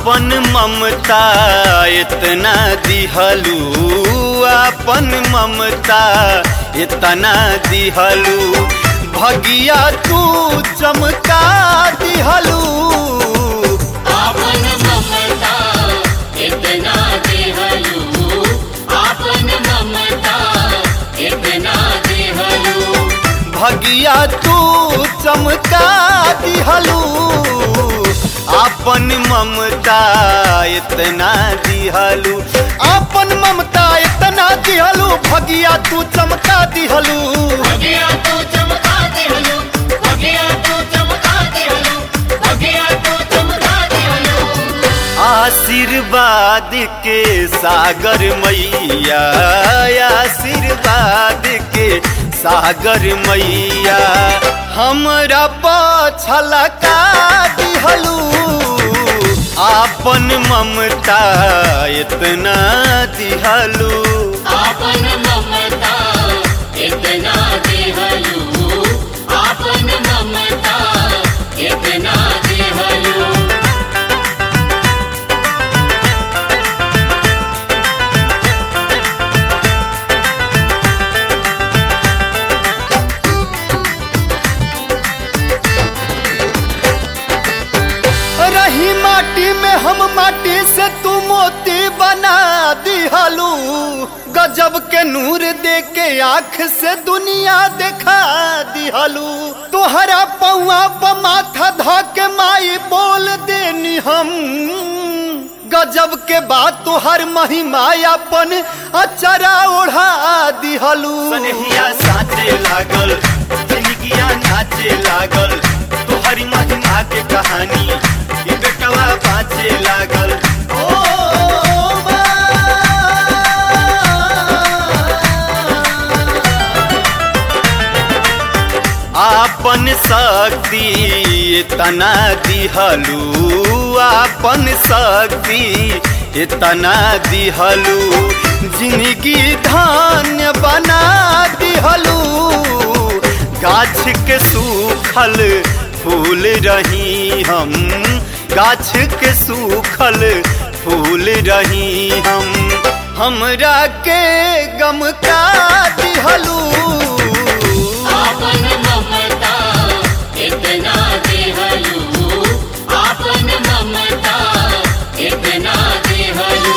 आपन ममता इतना दिहलू, आपन ममता इतना दिहलू, भगिया तू चमका दिहलू। आपन ममता इतना दिहलू, आपन ममता इतना दिहलू, भगिया तू चमका दिहलू। आपन ममता इतना दिहलू, आपन ममता इतना दिहलू, भगिया तू चमका दिहलू। भगिया तू चमका दिहलू, भगिया तू चमका दिहलू, भगिया तू चमका दिहलू। आशीर्वाद के सागर मैया, आशीर्वाद के सागर मैया, हमरा पछलका दिहलू। आपन ममता इतना दिहलू, आपन ममता इतना दिहलू, आपन ममता इतना दिहलू। रही माटी में हम माटी से तू मोती बना दिहलू। गजब के नूर दे के आँख से दुनिया देखा दिहलू। तोहरा पौआ पर माथा धा के माई बोल देनी हम। गजब के बात तोहर महिमा अपन अचरा ओढ़ा दिहलू। सनहिया साचे लागल, जिंदगिया नाचे लागल, तोहरी महिमा के कहानी ये बेटवा बाँचे लागल। आपन शक्ति इतना दिहलू, आपन शक्ति इतना दिहलू, जिंदगी धान्य बना दिहलू। गाछ के सूखल फूल रही हम, गाछ के सूखल फूल रही हम, हमरा के गम का दिहलू। आपन ममता इतना दिहलू, आपन ममता इतना दिहलू।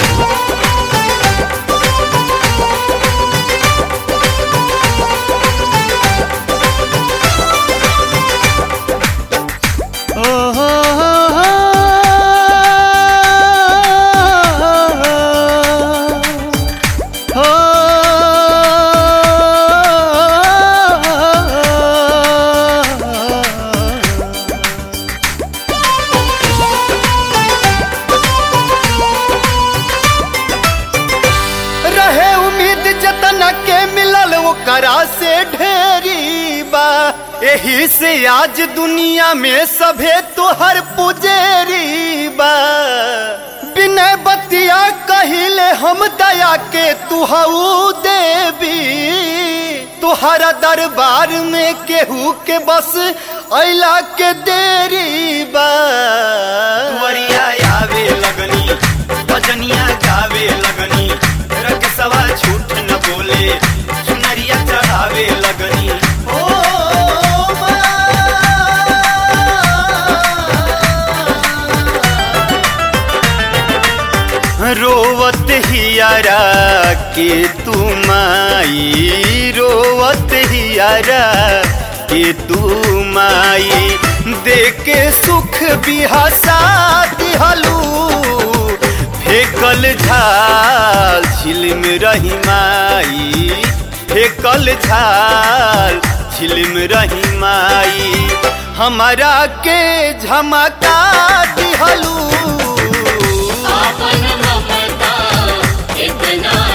रहे उम्मीद जतना के मिलल ओकरा से ढेरी बा। एही से आज दुनिया में सभे तोहर पुजेरी बा। बिना बतिया कहिले हम दया के तू हऊ देवी। तुहरा दरबार में केहू के बस अइला के देरी बा। तुअरिया आवे लगनी, भजनिया गावे लगनी, रकसवा झूठ न बोले, चुनरिया चढ़ावे लगनी। रोवत हियारा के तू माई, रोवत हियारा के तू माई, देके सुख बिहसा दिहलू। फेकल झाल झिलम रही माई, फेकल झाल झिलम रही माई, हमारा के झमका दिहलू। आपन ममता इतना